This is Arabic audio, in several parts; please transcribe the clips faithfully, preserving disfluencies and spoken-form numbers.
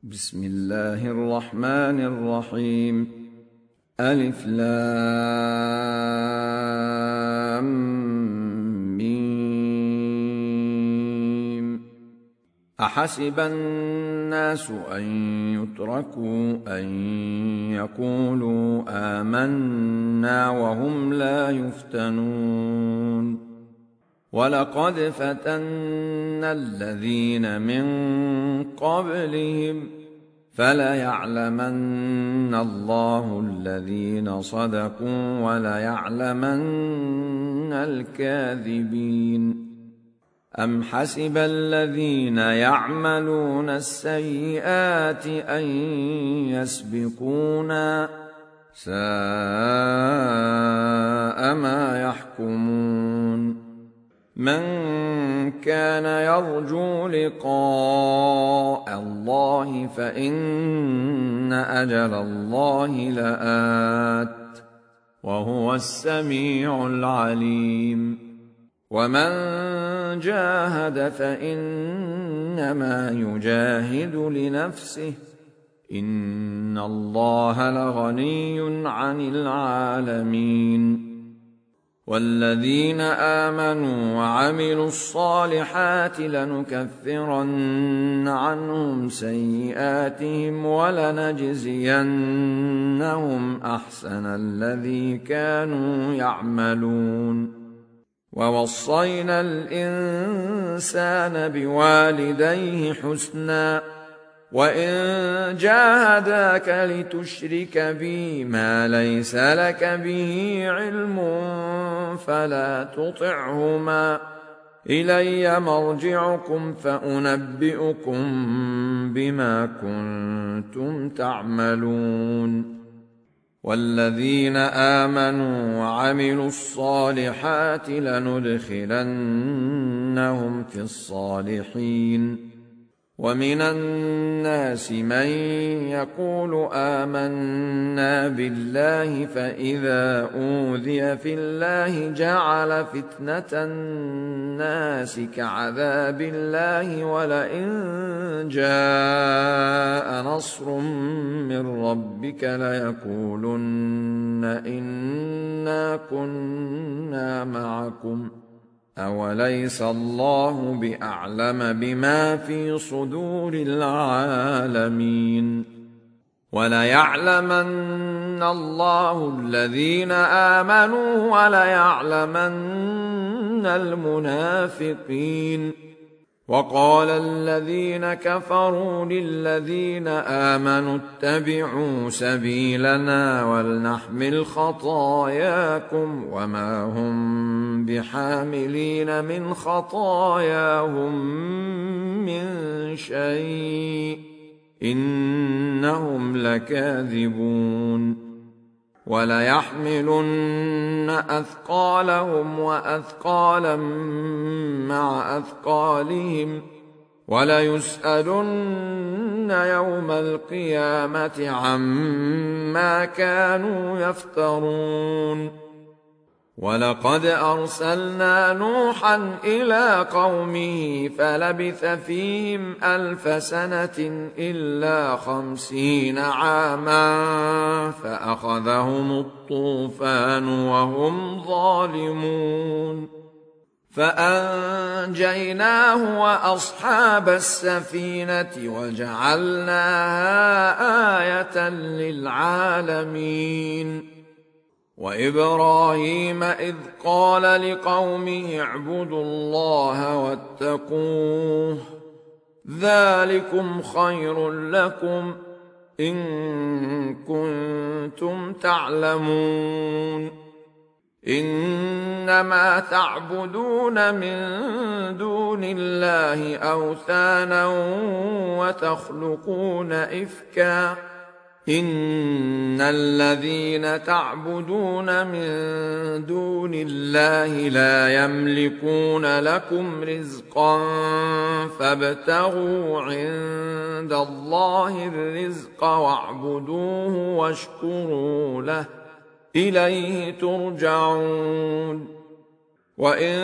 بسم الله الرحمن الرحيم. ألف لام ميم. أحسب الناس أن يتركوا أن يقولوا آمنا وهم لا يفتنون. ولقد فتنا الذين من قبلهم فليعلمن الله الذين صدقوا وليعلمن الكاذبين. أم حسب الذين يعملون السيئات أن يسبقونا ساء ما يحكمون. من كان يرجو لقاء الله فإن أجل الله لآت وهو السميع العليم. ومن جاهد فإنما يجاهد لنفسه إن الله لغني عن العالمين. والذين آمنوا وعملوا الصالحات لنكفرن عنهم سيئاتهم ولنجزينهم أحسن الذي كانوا يعملون. ووصينا الإنسان بوالديه حسنا وإن جاهداك لتشرك بي ما ليس لك به علم فلا تطعهما إلي مرجعكم فأنبئكم بما كنتم تعملون. والذين آمنوا وعملوا الصالحات لندخلنهم في الصالحين. ومن الناس من يقول آمنا بالله فإذا أوذي في الله جعل فتنة الناس كعذاب الله ولئن جاء نصر من ربك ليقولن إنا كنا معكم أوليس الله بأعلم بما في صدور العالمين. وليعلمن الله الذين آمنوا وليعلمن المنافقين. وقال الذين كفروا للذين آمنوا اتبعوا سبيلنا ولنحمل خطاياكم وما هم بحاملين من خطاياهم من شيء إنهم لكاذبون. وليحملن أثقالهم وأثقالا مع أثقالهم وليسألن يوم القيامة عما كانوا يفترون. ولقد أرسلنا نوحا إلى قومه فلبث فيهم ألف سنة إلا خمسين عاما فأخذهم الطوفان وهم ظالمون. فأنجيناه وأصحاب السفينة وجعلناها آية للعالمين. وإبراهيم إذ قال لقومه اعبدوا الله واتقوه ذلكم خير لكم إن كنتم تعلمون. إنما تعبدون من دون الله أوثانا وتخلقون إفكا إن الذين تعبدون من دون الله لا يملكون لكم رزقا فابتغوا عند الله الرزق واعبدوه واشكروا له إليه ترجعون. وإن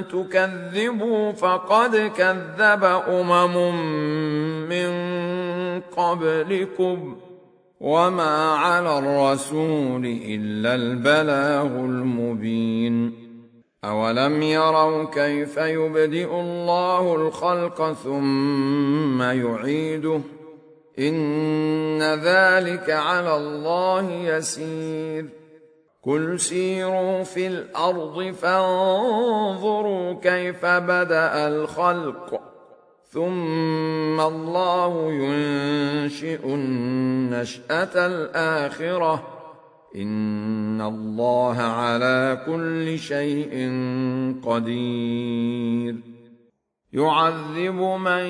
تكذبوا فقد كذب أمم من قبلكم وما على الرسول إلا البلاغ المبين أولم يروا كيف يبدئ الله الخلق ثم يعيده إن ذلك على الله يسير قل سيروا في الأرض فانظروا كيف بدأ الخلق ثم الله ينشئ النشأة الآخرة إن الله على كل شيء قدير يعذب من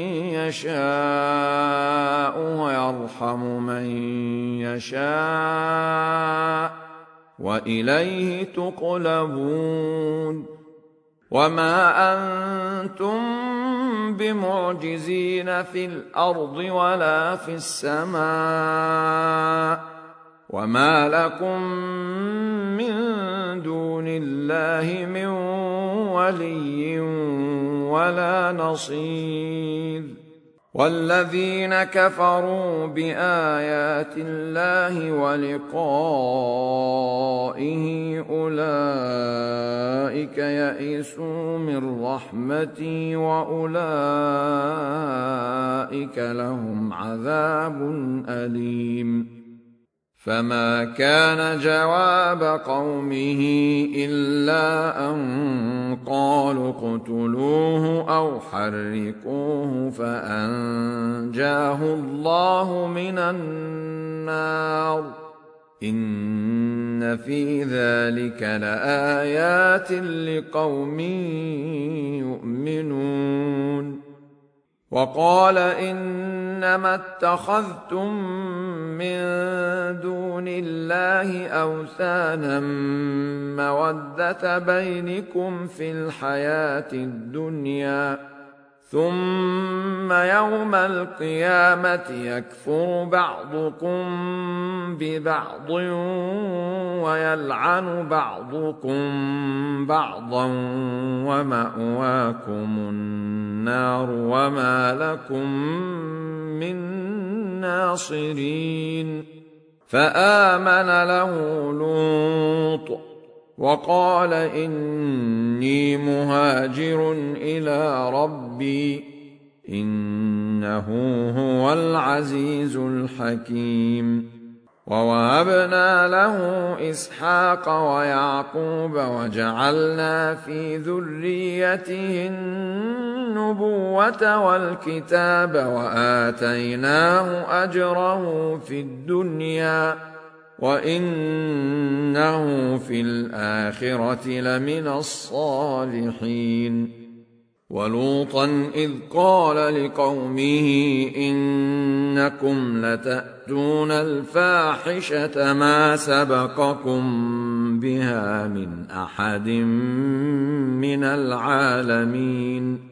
يشاء ويرحم من يشاء وإليه تقلبون وما أنتم بمعجزين في الأرض ولا في السماء وما لكم من دون الله من ولي ولا نصير والذين كفروا بآيات الله ولقائه أولئك يئسوا من رحمتي وأولئك لهم عذاب أليم فما كان جواب قومه إلا أن قالوا اقتلوه أو حرقوه فأنجاه الله من النار إن في ذلك لآيات لقوم يؤمنون وقال إنما اتخذتم من دون الله أوثانا مودة بينكم في الحياة الدنيا ثم يوم القيامة يكفر بعضكم ببعض ويلعن بعضكم بعضا ومأواكم النار وما لكم من ناصرين فآمن له لوط وقال إني مهاجر إلى ربي إنه هو العزيز الحكيم ووهبنا له إسحاق ويعقوب وجعلنا في ذريته النبوة والكتاب وآتيناه أجره في الدنيا وإنه في الآخرة لمن الصالحين ولوطا إذ قال لقومه إنكم لتأتون الفاحشة ما سبقكم بها من أحد من العالمين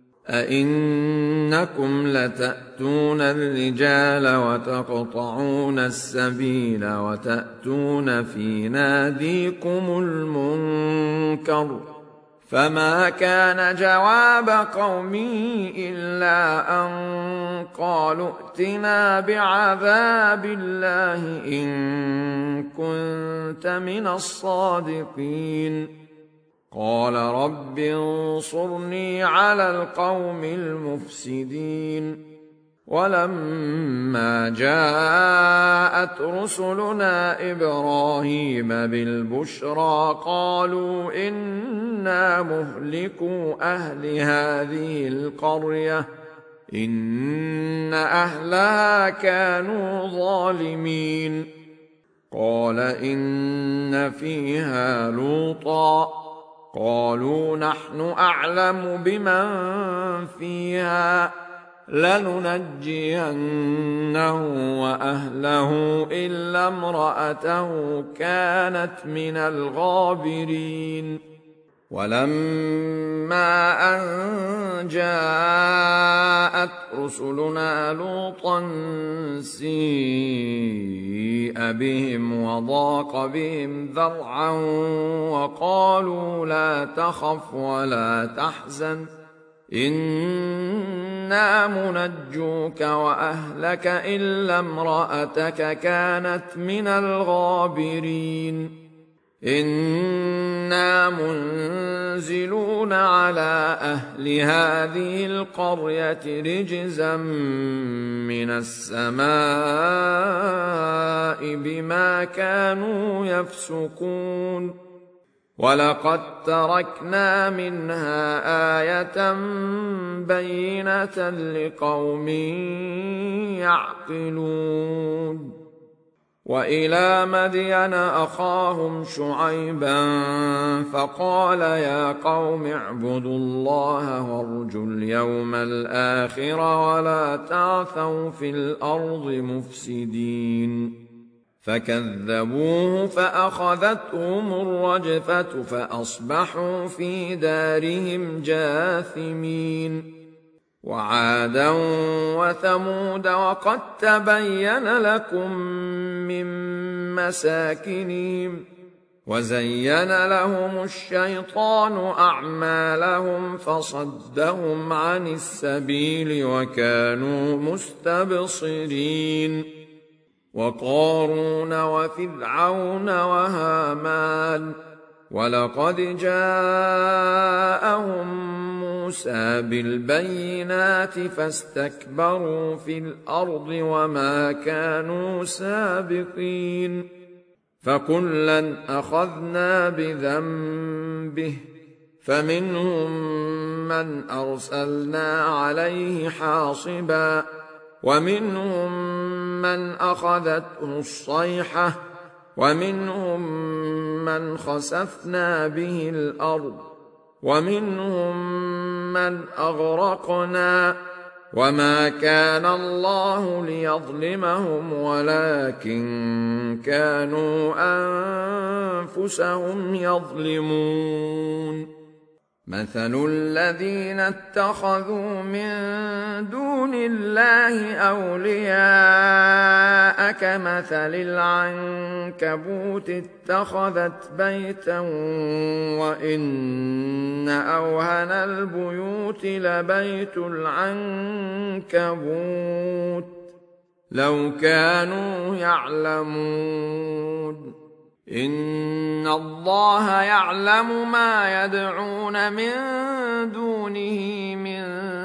أئنكم لتأتون الرجال وتقطعون السبيل وتأتون في ناديكم المنكر فما كان جواب قومه إلا أن قالوا ائتنا بعذاب الله إن كنت من الصادقين قال رب انصرني على القوم المفسدين ولما جاءت رسلنا إبراهيم بالبشرى قالوا إنا مهلكو أهل هذه القرية إن أهلها كانوا ظالمين قال إن فيها لوطا قالوا نحن أعلم بمن فيها لننجينه وأهله إلا امرأته كانت من الغابرين ولما أن جاءت رسلنا لوطا سيء بهم وضاق بهم ذرعا وقالوا لا تخف ولا تحزن إنا منجوك وأهلك إلا امرأتك كانت من الغابرين إنا منزلون على أهل هذه القرية رجزا من السماء بما كانوا يفسقون ولقد تركنا منها آية بينة لقوم يعقلون وإلى مدين أخاهم شعيبا فقال يا قوم اعبدوا الله وارجوا اليوم الآخر ولا تعثوا في الأرض مفسدين فكذبوه فأخذتهم الرجفة فأصبحوا في دارهم جاثمين وعادا وثمود وقد تبين لكم من مساكنهم وزين لهم الشيطان أعمالهم فصدهم عن السبيل وكانوا مستبصرين وقارون وفرعون وهامان ولقد جاءهم موسى بالبينات فاستكبروا في الأرض وما كانوا سابقين فكلا أخذنا بذنبه فمنهم من أرسلنا عليه حاصبا ومنهم من أخذته الصيحة ومنهم من خسفنا به الأرض ومنهم من أغرقنا وما كان الله ليظلمهم ولكن كانوا أنفسهم يظلمون مثل الذين اتخذوا من دون الله أولياء كمثل العنكبوت اتخذت بيتا وإن أوهن البيوت لبيت العنكبوت لو كانوا يعلمون إن الله يعلم ما يدعون من دونه من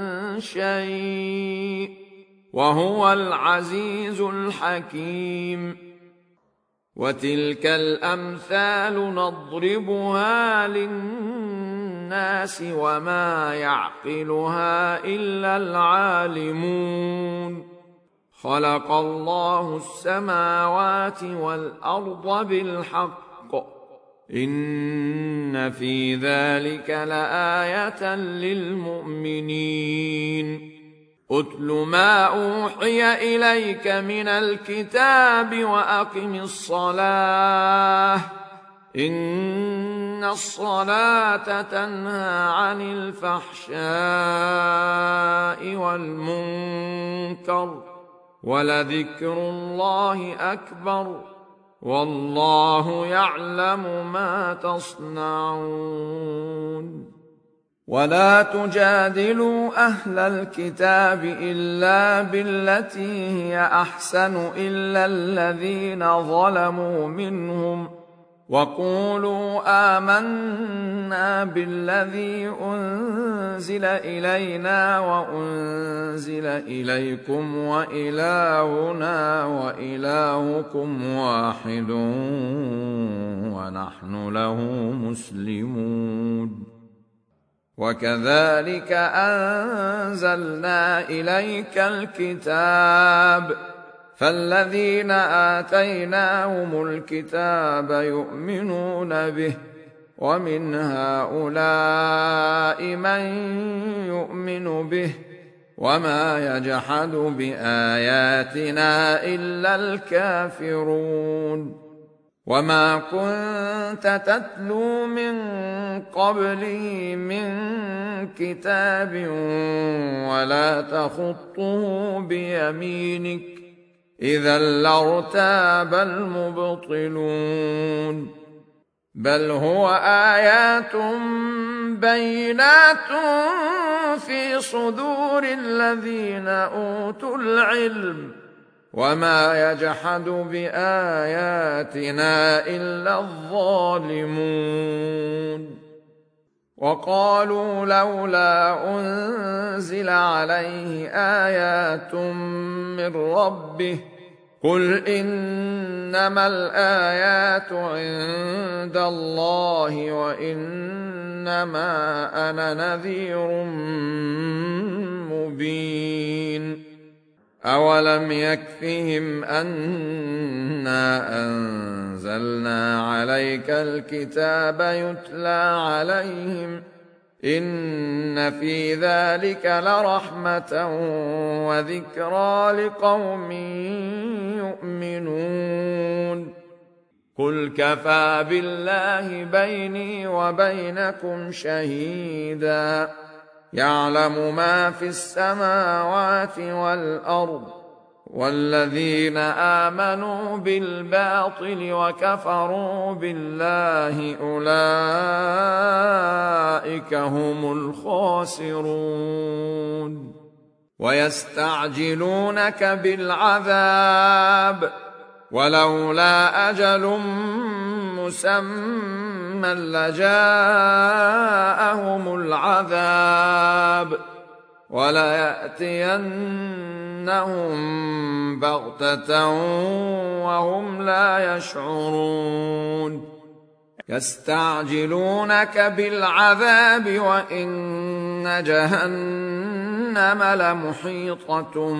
شيء وهو العزيز الحكيم وتلك الأمثال نضربها للناس وما يعقلها إلا العالمون خلق الله السماوات والأرض بالحق إن في ذلك لآية للمؤمنين أتل ما أوحي إليك من الكتاب وأقم الصلاة إن الصلاة تنهى عن الفحشاء والمنكر ولذكر الله أكبر والله يعلم ما تصنعون ولا تجادلوا أهل الكتاب إلا بالتي هي أحسن إلا الذين ظلموا منهم وقولوا آمنا بالذي أنزل إلينا وأنزل إليكم وإلهنا وإلهكم واحد ونحن له مسلمون وكذلك أنزلنا إليك الكتاب فالذين آتيناهم الكتاب يؤمنون به ومن هؤلاء من يؤمن به وما يجحد بآياتنا إلا الكافرون وما كنت تتلو من قبله من كتاب ولا تخطه بيمينك إذا لارتاب المبطلون بل هو آيات بينات في صدور الذين أوتوا العلم وما يجحد بآياتنا إلا الظالمون وقالوا لولا أنزل عليه آيات من ربه قل إنما الآيات عند الله وإنما أنا نذير مبين أولم يكفهم أنا أنزلنا عليك الكتاب يتلى عليهم إن في ذلك لرحمة وذكرى لقوم يؤمنون قل كفى بالله بيني وبينكم شهيدا يعلم ما في السماوات والأرض والذين آمنوا بالباطل وكفروا بالله أولئك هم الخاسرون ويستعجلونك بالعذاب ولولا أجل مسمى لجاءهم العذاب وليأتينهم بغتة وهم لا يشعرون يستعجلونك بالعذاب وإن جهنم لمحيطة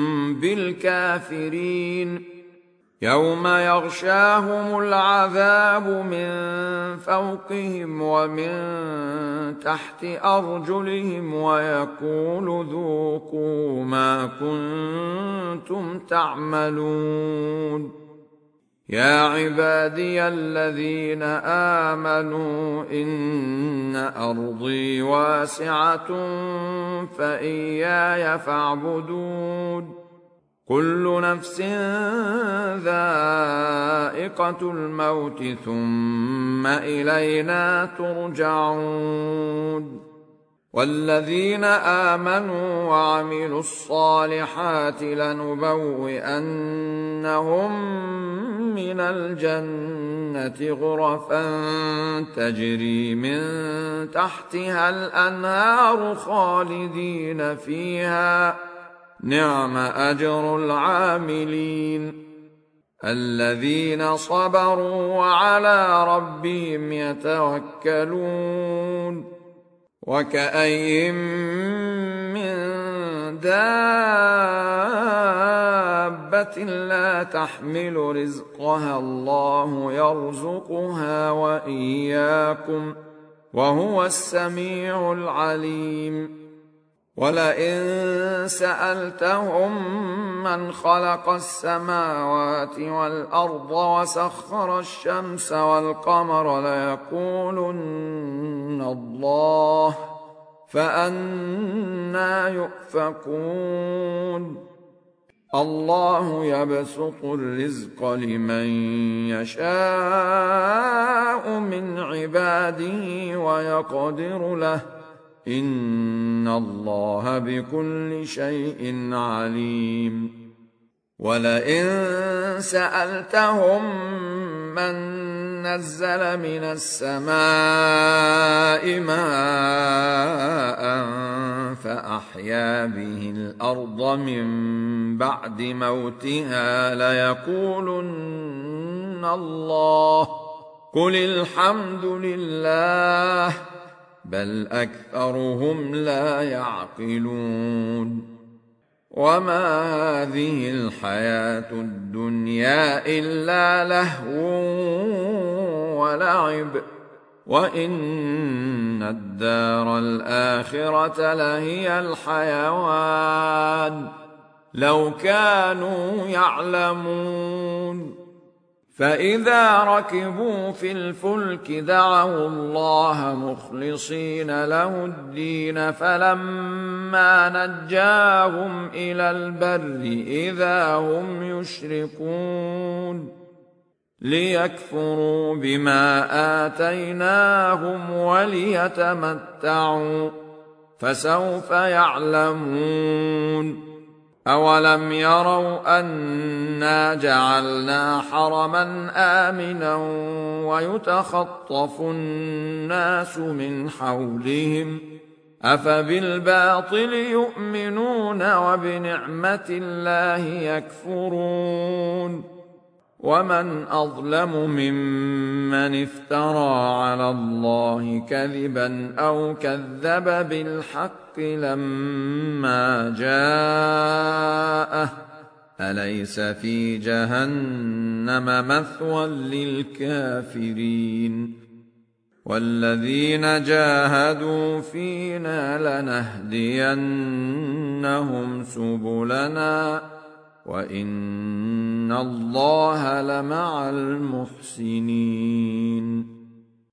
بالكافرين يوم يغشاهم العذاب من فوقهم ومن تحت أرجلهم ويقول ذوقوا ما كنتم تعملون يا عبادي الذين آمنوا إن أرضي واسعة فإياي فاعبدون كل نفس ذائقة الموت ثم إلينا ترجعون والذين آمنوا وعملوا الصالحات لنبوئنهم من الجنة غرفا تجري من تحتها الأنهار خالدين فيها نعم أجر العاملين الذين صبروا وعلى ربهم يتوكلون وكأين من دابة لا تحمل رزقها الله يرزقها وإياكم وهو السميع العليم ولئن سألتهم من خلق السماوات والأرض وسخر الشمس والقمر ليقولن الله فأنى يؤفكون الله يبسط الرزق لمن يشاء من عباده ويقدر له إن الله بكل شيء عليم ولئن سألتهم من نزل من السماء ماء فأحيا به الأرض من بعد موتها ليقولن الله قل الحمد لله بل أكثرهم لا يعقلون وما هذه الحياة الدنيا إلا لهو ولعب وإن الدار الآخرة لهي الحيوان لو كانوا يعلمون فإذا ركبوا في الفلك دعوا الله مخلصين له الدين فلما نجاهم إلى البر إذا هم يشركون ليكفروا بما آتيناهم وليتمتعوا فسوف يعلمون أولم يروا أنا جعلنا حرما آمنا ويتخطف الناس من حولهم أفبالباطل يؤمنون وبنعمة الله يكفرون ومن أظلم ممن افترى على الله كذبا أو كذب بالحق لما جاءه أليس في جهنم مثوى للكافرين والذين جاهدوا فينا لنهدينهم سبلنا وإن الله لمع المحسنين